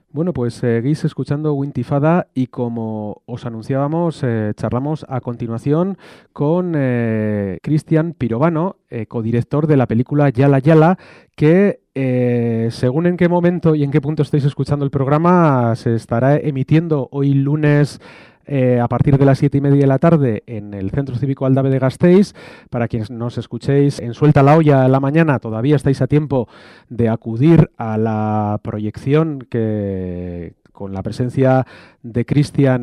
Bueno, pues seguís escuchando Wintifada y como os anunciábamos, charlamos a continuación con Cristian Pirovano, codirector de la película Yala Yala, que según en qué momento y en qué punto estáis escuchando el programa, se estará emitiendo hoy lunes a partir de las 7:30 de la tarde en el Centro Cívico Aldave de Gasteiz. Para quienes nos escuchéis en Suelta la Olla a la mañana, todavía estáis a tiempo de acudir a la proyección que con la presencia de Cristian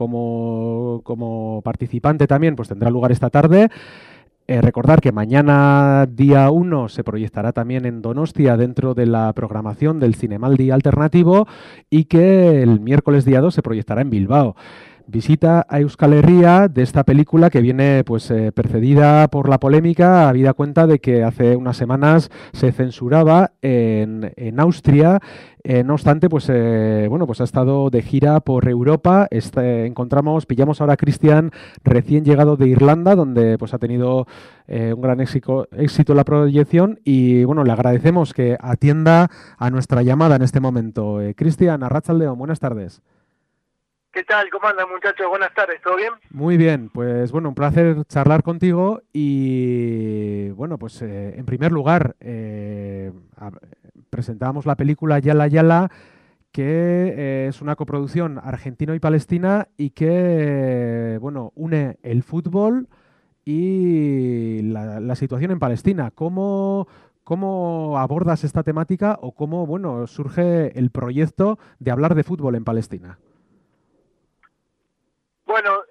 como participante también, pues tendrá lugar esta tarde. Recordar que mañana día 1 se proyectará también en Donostia dentro de la programación del Cinemaldi Alternativo y que el miércoles día 2 se proyectará en Bilbao. Visita a Euskal Herria de esta película que viene pues precedida por la polémica, habida cuenta de que hace unas semanas se censuraba en Austria. No obstante, pues bueno, pues ha estado de gira por Europa. Pillamos ahora a Cristian recién llegado de Irlanda, donde pues ha tenido un gran éxito en la proyección y bueno, le agradecemos que atienda a nuestra llamada en este momento. Cristian, Arratsaldeon, buenas tardes. ¿Qué tal? ¿Cómo andan, muchachos? Buenas tardes, ¿todo bien? Muy bien, pues bueno, un placer charlar contigo y bueno, pues en primer lugar presentamos la película Yala Yala, que es una coproducción argentino y palestina y que bueno, une el fútbol y la situación en Palestina. ¿Cómo abordas esta temática o cómo bueno, surge el proyecto de hablar de fútbol en Palestina? Bueno,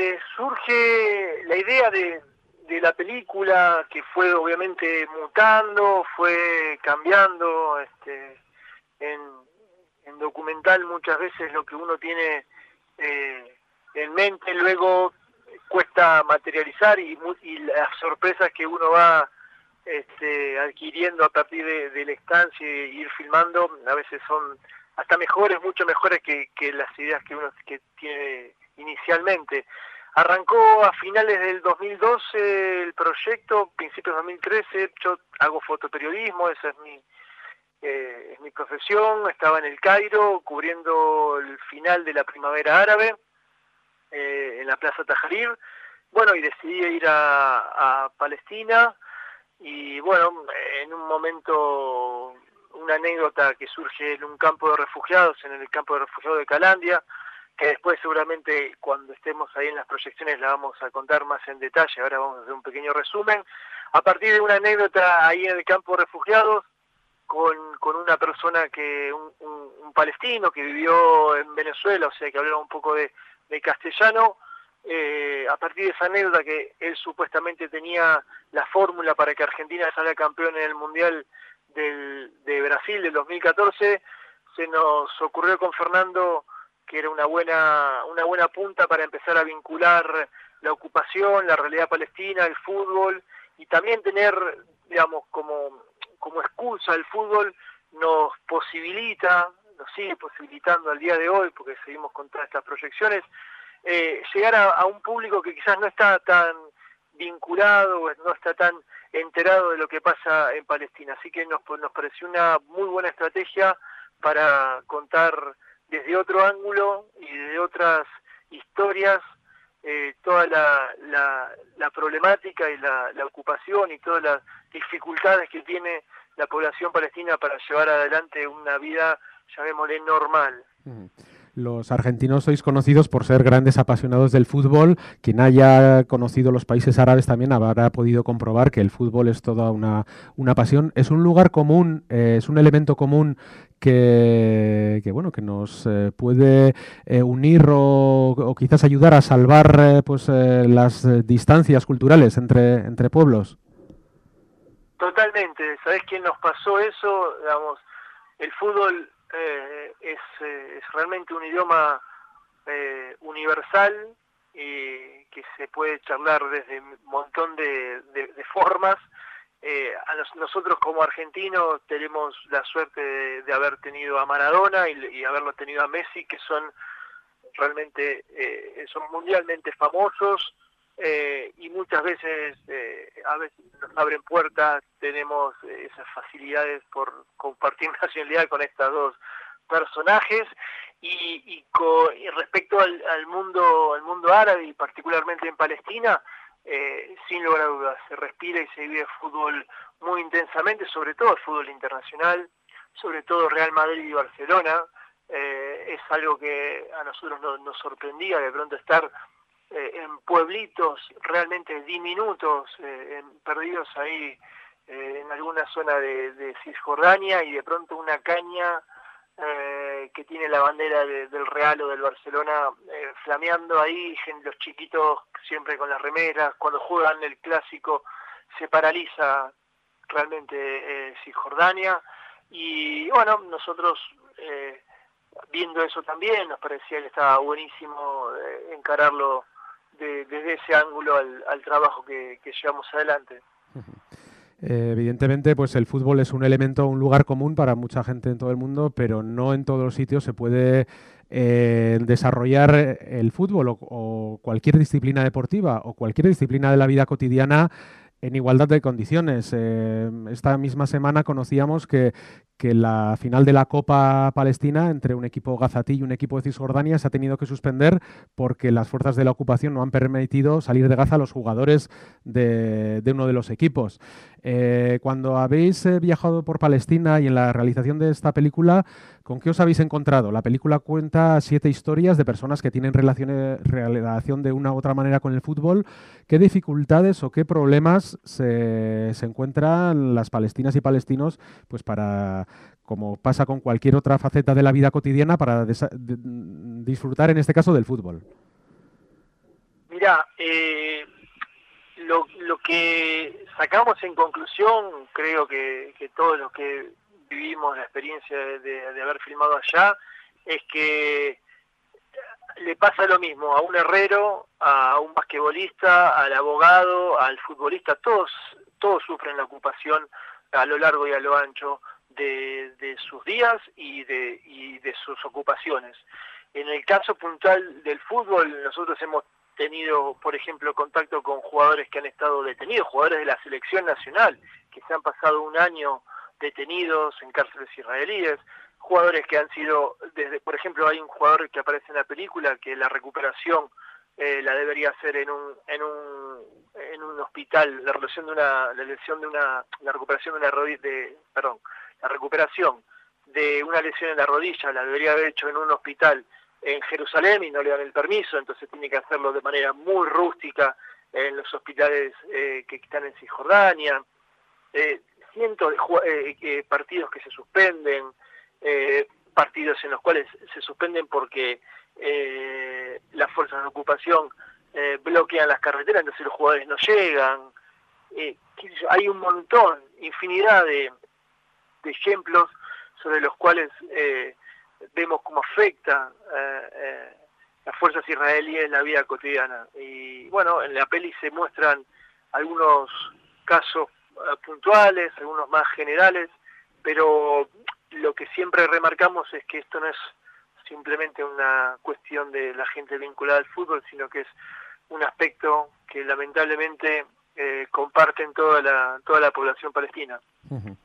surge la idea de la película que fue obviamente mutando, fue cambiando, en, en documental muchas veces lo que uno tiene en mente luego cuesta materializar y las sorpresas que uno va adquiriendo a partir de la estancia y ir filmando a veces son hasta mejores, mucho mejores que las ideas que uno que tiene inicialmente. Arrancó a finales del 2012 el proyecto, principios de 2013, yo hago fotoperiodismo, esa es mi profesión, estaba en el Cairo cubriendo el final de la primavera árabe en la Plaza Tajarir, bueno, y decidí ir a Palestina, y bueno, en un momento, una anécdota que surge en un campo de refugiados, en el campo de refugiados de Calandia, que después seguramente cuando estemos ahí en las proyecciones la vamos a contar más en detalle, ahora vamos a hacer un pequeño resumen, a partir de una anécdota ahí en el campo de refugiados, con una persona un palestino que vivió en Venezuela, o sea que hablaba un poco de castellano, a partir de esa anécdota que él supuestamente tenía la fórmula para que Argentina salga campeón en el Mundial de Brasil del 2014, se nos ocurrió con Fernando que era una buena punta para empezar a vincular la ocupación, la realidad palestina, el fútbol, y también tener, digamos, como excusa el fútbol nos posibilita, nos sigue posibilitando al día de hoy, porque seguimos con todas estas proyecciones, llegar a un público que quizás no está tan vinculado, no está tan enterado de lo que pasa en Palestina. Así que nos pareció una muy buena estrategia para contar desde otro ángulo y de otras historias toda la problemática y la ocupación y todas las dificultades que tiene la población palestina para llevar adelante una vida, llamémosle, normal. Los argentinos sois conocidos por ser grandes apasionados del fútbol. Quien haya conocido los países árabes también habrá podido comprobar que el fútbol es toda una pasión. Es un lugar común, es un elemento común bueno, que nos puede unir o quizás ayudar a salvar las distancias culturales entre pueblos. Totalmente. ¿Sabés quién nos pasó eso? Digamos, el fútbol es realmente un idioma universal y que se puede charlar desde un montón de formas. Nosotros como argentinos tenemos la suerte de haber tenido a Maradona y haberlo tenido a Messi, que son realmente son mundialmente famosos, y muchas veces a veces nos abren puertas, tenemos esas facilidades por compartir nacionalidad con estas dos personajes y respecto al mundo árabe y particularmente en Palestina, sin lugar a dudas, se respira y se vive fútbol muy intensamente, sobre todo el fútbol internacional, sobre todo Real Madrid y Barcelona. Es algo que a nosotros nos sorprendía de pronto estar en pueblitos realmente diminutos, perdidos ahí en alguna zona de Cisjordania, y de pronto una caña que tiene la bandera del Real o del Barcelona flameando ahí, los chiquitos siempre con las remeras, cuando juegan el clásico se paraliza realmente Cisjordania. Y bueno, nosotros viendo eso también nos parecía que estaba buenísimo encararlo desde ese ángulo al trabajo que llevamos adelante. Evidentemente, pues el fútbol es un elemento, un lugar común para mucha gente en todo el mundo, pero no en todos los sitios se puede desarrollar el fútbol o cualquier disciplina deportiva o cualquier disciplina de la vida cotidiana en igualdad de condiciones. Esta misma semana conocíamos que la final de la Copa Palestina entre un equipo gazatí y un equipo de Cisjordania se ha tenido que suspender porque las fuerzas de la ocupación no han permitido salir de Gaza a los jugadores de uno de los equipos. Cuando habéis viajado por Palestina y en la realización de esta película, ¿con qué os habéis encontrado? La película cuenta 7 historias de personas que tienen relación de una u otra manera con el fútbol. ¿Qué dificultades o qué problemas se encuentran las palestinas y palestinos, pues para, como pasa con cualquier otra faceta de la vida cotidiana, para disfrutar en este caso del fútbol? Mira, lo que sacamos en conclusión, creo que todos los que vivimos la experiencia de haber filmado allá, es que le pasa lo mismo a un herrero, a un basquetbolista, al abogado, al futbolista. Todos sufren la ocupación a lo largo y a lo ancho de sus días y de sus ocupaciones. En el caso puntual del fútbol, nosotros hemos tenido, por ejemplo, contacto con jugadores que han estado detenidos, jugadores de la selección nacional, que se han pasado un año detenidos en cárceles israelíes, jugadores que han sido, por ejemplo, hay un jugador que aparece en la película que la recuperación la debería hacer en un hospital, la recuperación de una rodilla, la recuperación de una lesión en la rodilla la debería haber hecho en un hospital en Jerusalén y no le dan el permiso, entonces tiene que hacerlo de manera muy rústica en los hospitales que están en Cisjordania. Cientos de partidos que se suspenden, partidos en los cuales se suspenden porque las fuerzas de ocupación bloquean las carreteras, entonces los jugadores no llegan. Hay un montón, infinidad de ejemplos sobre los cuales vemos cómo afecta las fuerzas israelíes en la vida cotidiana. Y bueno, en la peli se muestran algunos casos puntuales, algunos más generales, pero lo que siempre remarcamos es que esto no es simplemente una cuestión de la gente vinculada al fútbol, sino que es un aspecto que lamentablemente comparten toda la población palestina. Uh-huh.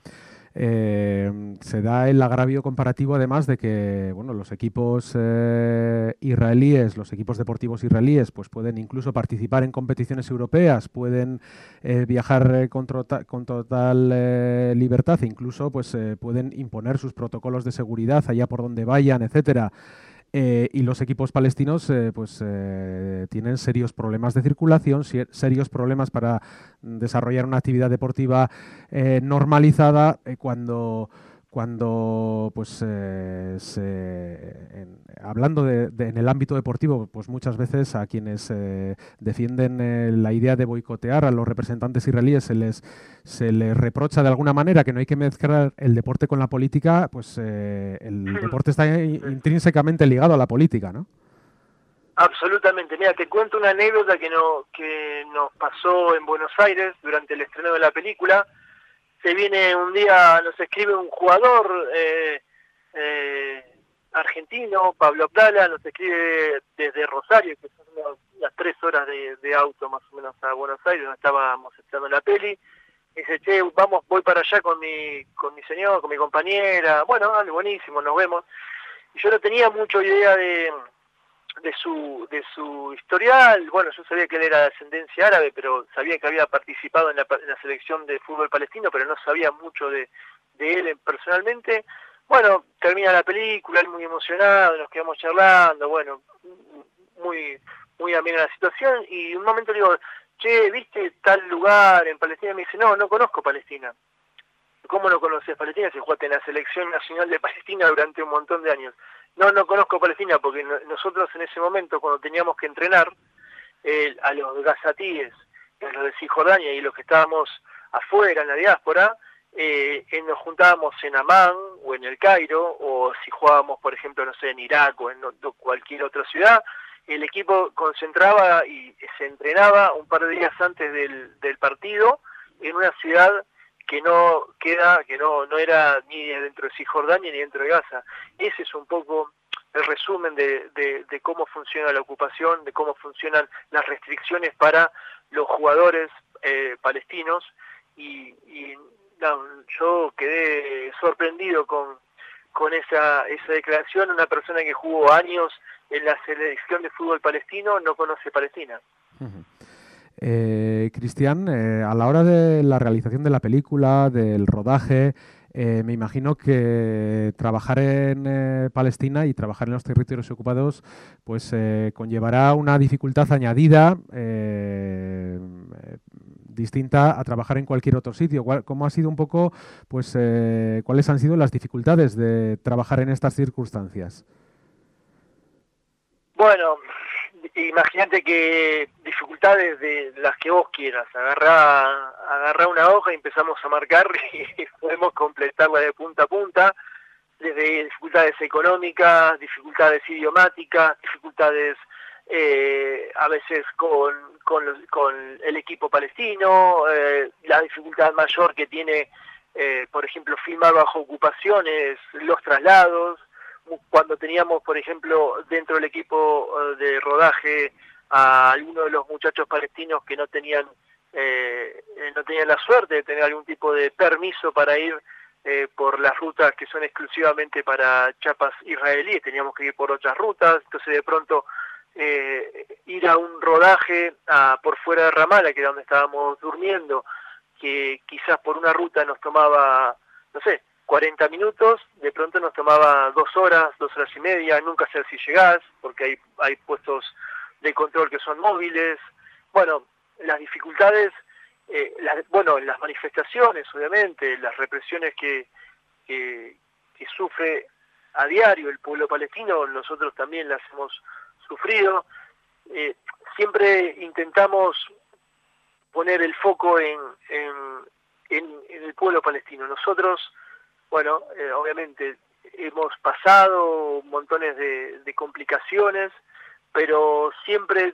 Se da el agravio comparativo además de que los equipos israelíes, los equipos deportivos israelíes, pues pueden incluso participar en competiciones europeas, pueden viajar con total libertad, e incluso pues pueden imponer sus protocolos de seguridad allá por donde vayan, etcétera. Y los equipos palestinos tienen serios problemas de circulación, serios problemas para desarrollar una actividad deportiva normalizada cuando pues hablando en el ámbito deportivo, pues muchas veces a quienes defienden la idea de boicotear a los representantes israelíes se les reprocha de alguna manera que no hay que mezclar el deporte con la política, pues el deporte está intrínsecamente ligado a la política, ¿no? Absolutamente. Mira, te cuento una anécdota que nos pasó en Buenos Aires durante el estreno de la película. Se viene un día, nos escribe un jugador argentino, Pablo Abdala, nos escribe desde Rosario, que son las 3 horas de auto más o menos a Buenos Aires, donde estábamos estrenando la peli. Y dice, che, voy para allá con mi señor, con mi compañera. Bueno, dale, buenísimo, nos vemos. y yo no tenía mucha idea de su historial. Bueno, yo sabía que él era de ascendencia árabe, pero sabía que había participado en la selección de fútbol palestino, pero no sabía mucho de él personalmente. Bueno, termina la película, él muy emocionado, nos quedamos charlando, bueno, muy amena la situación, y un momento le digo, che, ¿viste tal lugar en Palestina? Me dice, no conozco Palestina. ¿Cómo no conoces Palestina si jugaste en la selección nacional de Palestina durante un montón de años? No conozco Palestina porque nosotros en ese momento, cuando teníamos que entrenar a los gazatíes, a los de Cisjordania y los que estábamos afuera en la diáspora, nos juntábamos en Amán o en el Cairo, o si jugábamos, por ejemplo, no sé, en Irak o en cualquier otra ciudad, el equipo concentraba y se entrenaba un par de días antes del partido en una ciudad que no era ni dentro de Cisjordania ni dentro de Gaza. Ese es un poco el resumen de cómo funciona la ocupación, de cómo funcionan las restricciones para los jugadores palestinos, y yo quedé sorprendido con esa declaración. Una persona que jugó años en la selección de fútbol palestino no conoce Palestina. Uh-huh. Cristian, a la hora de la realización de la película, del rodaje, me imagino que trabajar en Palestina y trabajar en los territorios ocupados pues conllevará una dificultad añadida distinta a trabajar en cualquier otro sitio. ¿Cómo ha sido un poco, pues, cuáles han sido las dificultades de trabajar en estas circunstancias? Bueno, imagínate que dificultades de las que vos quieras. Agarrá una hoja y empezamos a marcar y podemos completarla de punta a punta, desde dificultades económicas, dificultades idiomáticas, dificultades a veces con el equipo palestino, la dificultad mayor que tiene, por ejemplo, filmar bajo ocupaciones, los traslados. Cuando teníamos, por ejemplo, dentro del equipo de rodaje a algunos de los muchachos palestinos que no tenían la suerte de tener algún tipo de permiso para ir por las rutas que son exclusivamente para chapas israelíes, teníamos que ir por otras rutas. Entonces de pronto ir a un rodaje por fuera de Ramallah, que era donde estábamos durmiendo, que quizás por una ruta nos tomaba, no sé, 40 minutos, de pronto nos tomaba 2 horas y media, nunca sé si llegás, porque hay puestos de control que son móviles. Bueno, las dificultades, las manifestaciones, obviamente, las represiones que sufre a diario el pueblo palestino, nosotros también las hemos sufrido. Siempre intentamos poner el foco en el pueblo palestino. Nosotros, bueno, obviamente hemos pasado montones de complicaciones, pero siempre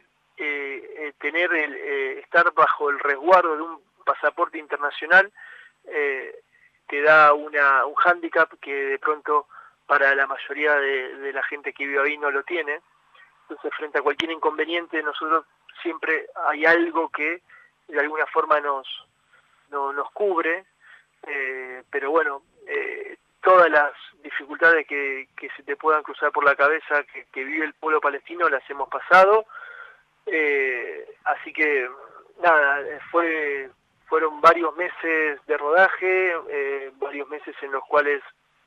estar bajo el resguardo de un pasaporte internacional te da un hándicap que de pronto para la mayoría de la gente que vive ahí no lo tiene. Entonces, frente a cualquier inconveniente, nosotros siempre hay algo que de alguna forma nos cubre, pero bueno, todas las dificultades que se te puedan cruzar por la cabeza que vive el pueblo palestino las hemos pasado, así que nada, fueron varios meses de rodaje, varios meses en los cuales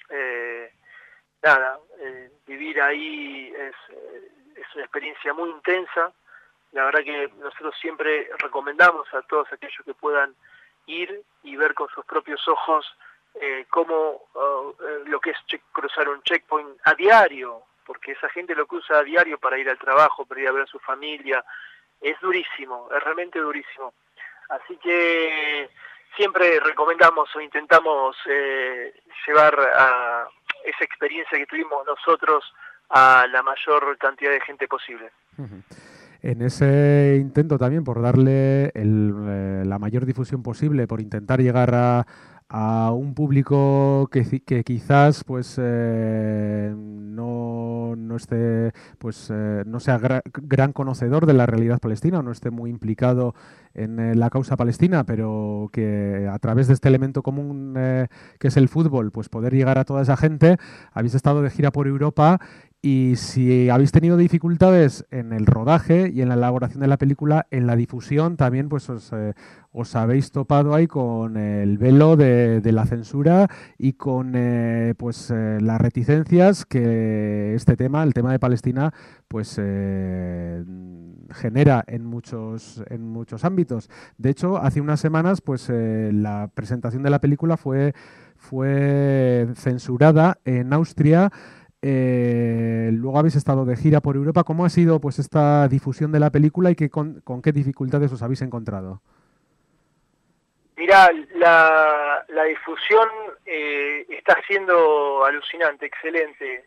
vivir ahí es una experiencia muy intensa. La verdad que nosotros siempre recomendamos a todos aquellos que puedan ir y ver con sus propios ojos cómo lo que es cruzar un checkpoint a diario, porque esa gente lo cruza a diario para ir al trabajo, para ir a ver a su familia. Es durísimo, es realmente durísimo. Así que siempre recomendamos o intentamos llevar a esa experiencia que tuvimos nosotros a la mayor cantidad de gente posible. Uh-huh. En ese intento también por darle la mayor difusión posible, por intentar llegar a un público que quizás pues no esté, pues, no sea gran conocedor de la realidad palestina, o no esté muy implicado en la causa palestina, pero que a través de este elemento común que es el fútbol, pues poder llegar a toda esa gente. Habéis estado de gira por Europa y si habéis tenido dificultades en el rodaje y en la elaboración de la película, en la difusión también pues os habéis topado ahí con el velo de la censura y con las reticencias que este tema, el tema de Palestina, pues genera en muchos ámbitos. De hecho, hace unas semanas pues la presentación de la película fue censurada en Austria. Luego habéis estado de gira por Europa. ¿Cómo ha sido pues esta difusión de la película y con qué dificultades os habéis encontrado? Mirá, la difusión está siendo alucinante, excelente.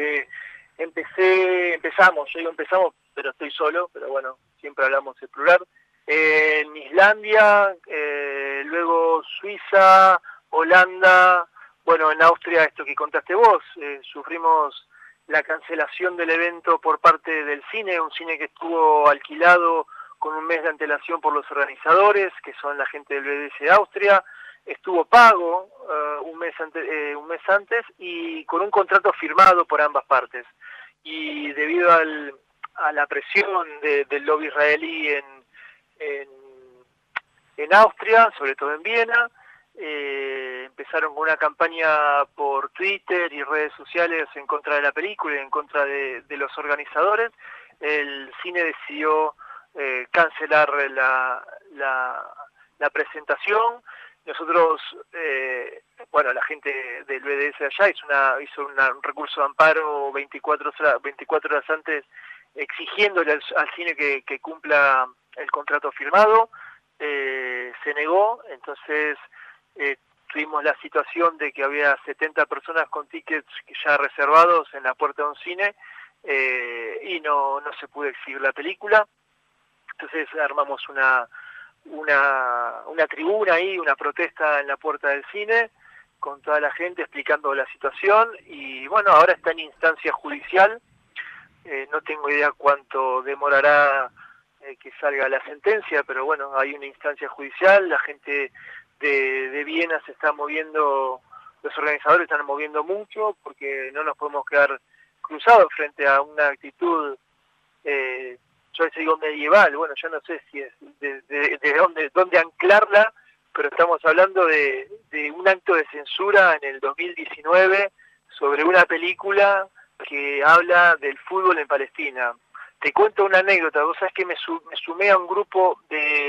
Empezamos, pero estoy solo, pero bueno, siempre hablamos en plural. En Islandia, luego Suiza, Holanda, bueno, en Austria, esto que contaste vos, sufrimos la cancelación del evento por parte del cine, un cine que estuvo alquilado con un mes de antelación por los organizadores, que son la gente del BDS de Austria, estuvo pago un mes antes y con un contrato firmado por ambas partes. Y debido a la presión del lobby israelí en Austria, sobre todo en Viena, empezaron con una campaña por Twitter y redes sociales en contra de la película y en contra de los organizadores. El cine decidió cancelar la presentación. Nosotros, la gente del BDS allá hizo un recurso de amparo 24 horas antes, exigiéndole al cine que cumpla el contrato firmado. Se negó, entonces tuvimos la situación de que había 70 personas con tickets ya reservados en la puerta de un cine y no se pudo exhibir la película. Entonces armamos una tribuna ahí, una protesta en la puerta del cine con toda la gente explicando la situación y bueno, ahora está en instancia judicial. No tengo idea cuánto demorará que salga la sentencia, pero bueno, hay una instancia judicial, la gente de Viena se está moviendo, los organizadores están moviendo mucho porque no nos podemos quedar cruzados frente a una actitud, yo les digo medieval, bueno, yo no sé si es de dónde anclarla, pero estamos hablando de un acto de censura en el 2019 sobre una película que habla del fútbol en Palestina. Te cuento una anécdota. Vos sabés que me sumé a un grupo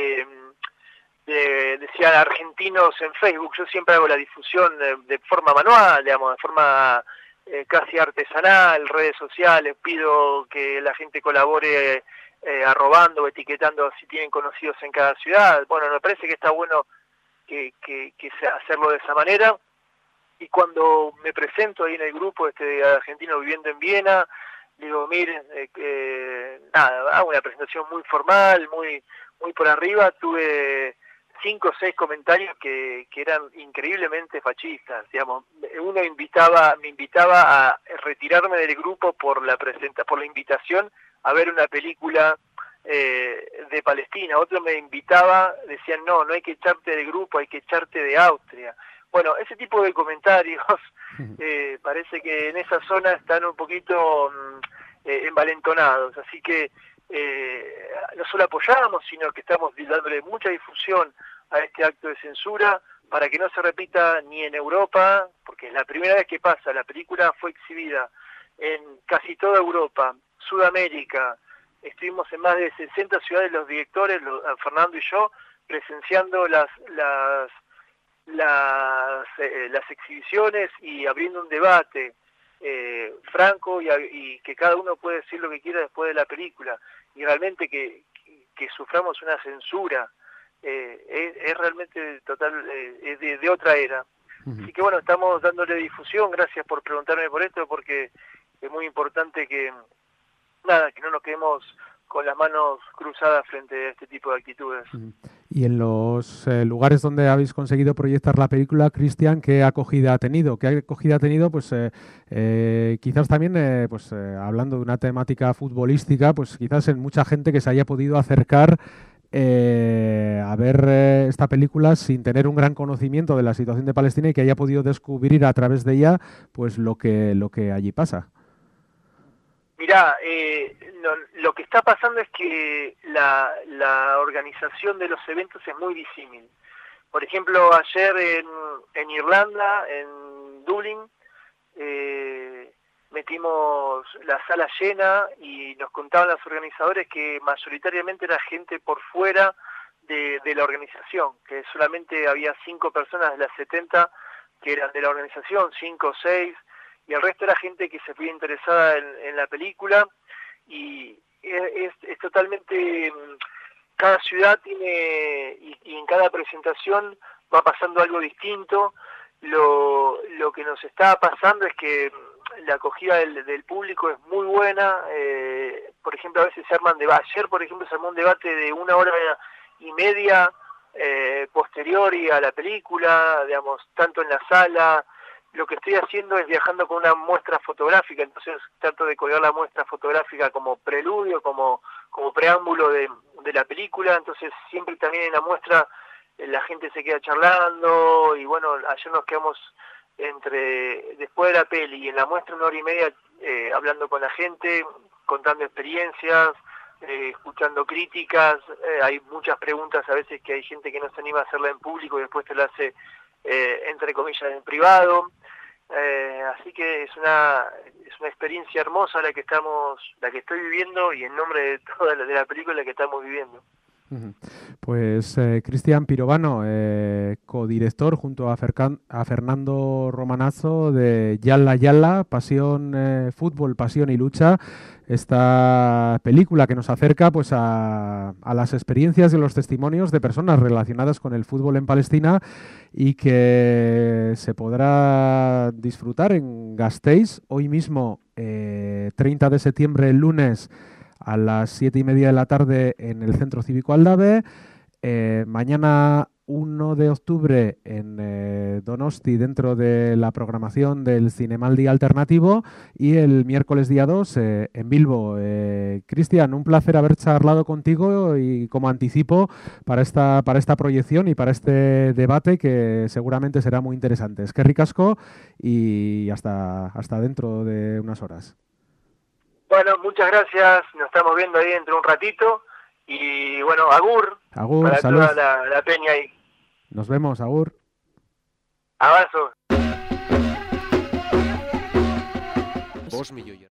decían argentinos en Facebook. Yo siempre hago la difusión de forma manual, digamos, de forma casi artesanal, redes sociales. Pido que la gente colabore arrobando o etiquetando si tienen conocidos en cada ciudad. Bueno, me parece que está bueno que hacerlo de esa manera. Y cuando me presento ahí en el grupo argentino viviendo en Viena, digo, miren, hago una presentación muy formal, muy por arriba. Tuve 5 o 6 comentarios que eran increíblemente fascistas. Digamos, uno me invitaba a retirarme del grupo por la invitación a ver una película de Palestina. Otro me invitaba, decían, no hay que echarte del grupo, hay que echarte de Austria. Bueno, ese tipo de comentarios parece que en esa zona están un poquito envalentonados, así que no solo apoyamos, sino que estamos dándole mucha difusión a este acto de censura para que no se repita ni en Europa, porque es la primera vez que pasa. La película fue exhibida en casi toda Europa, Sudamérica, estuvimos en más de 60 ciudades los directores, Fernando y yo, presenciando las exhibiciones y abriendo un debate franco y que cada uno puede decir lo que quiera después de la película, y realmente que suframos una censura es realmente total, es de otra era. Así que bueno, estamos dándole difusión. Gracias por preguntarme por esto, porque es muy importante que no nos quedemos con las manos cruzadas frente a este tipo de actitudes. Y en los lugares donde habéis conseguido proyectar la película, Cristian, ¿qué acogida ha tenido? ¿Qué acogida ha tenido? Pues quizás también, hablando de una temática futbolística, pues quizás en mucha gente que se haya podido acercar a ver esta película sin tener un gran conocimiento de la situación de Palestina y que haya podido descubrir a través de ella pues lo que allí pasa. Mirá, lo que está pasando es que la organización de los eventos es muy disímil. Por ejemplo, ayer en Irlanda, en Dublín, metimos la sala llena y nos contaban los organizadores que mayoritariamente era gente por fuera de la organización, que solamente había 5 personas de las 70 que eran de la organización, 5 o 6, y el resto era gente que se fue interesada en la película, y es totalmente, cada ciudad tiene, y en cada presentación va pasando algo distinto. Lo que nos está pasando es que la acogida del público es muy buena. Por ejemplo, a veces se arman debates. Ayer, por ejemplo, se armó un debate de 1 hora y media posterior a la película, digamos, tanto en la sala. Lo que estoy haciendo es viajando con una muestra fotográfica, entonces trato de colgar la muestra fotográfica como preludio, como preámbulo de la película. Entonces siempre también en la muestra la gente se queda charlando, y bueno, ayer nos quedamos después de la peli y en la muestra 1 hora y media hablando con la gente, contando experiencias, escuchando críticas. Hay muchas preguntas a veces que hay gente que no se anima a hacerla en público y después te la hace entre comillas en privado. Así que es una experiencia hermosa la que estoy viviendo, y en nombre de toda la película la que estamos viviendo. Pues Cristian Pirovano, codirector junto a Fernando Romanazzo de Yalla Yalla, Pasión, Fútbol, Pasión y Lucha, esta película que nos acerca pues a las experiencias y los testimonios de personas relacionadas con el fútbol en Palestina, y que se podrá disfrutar en Gasteiz hoy mismo, 30 de septiembre, el lunes, a las 7:30 de la tarde en el Centro Cívico Aldave. Mañana 1 de octubre en Donosti, dentro de la programación del Cinemaldi Alternativo, y el miércoles día 2 en Bilbo. Cristian, un placer haber charlado contigo, y como anticipo para esta proyección y para este debate que seguramente será muy interesante. Es que ricasco, y hasta dentro de unas horas. Bueno, muchas gracias, nos estamos viendo ahí dentro de un ratito, y bueno, agur para salud. Toda la peña ahí. Nos vemos, agur. Abrazo.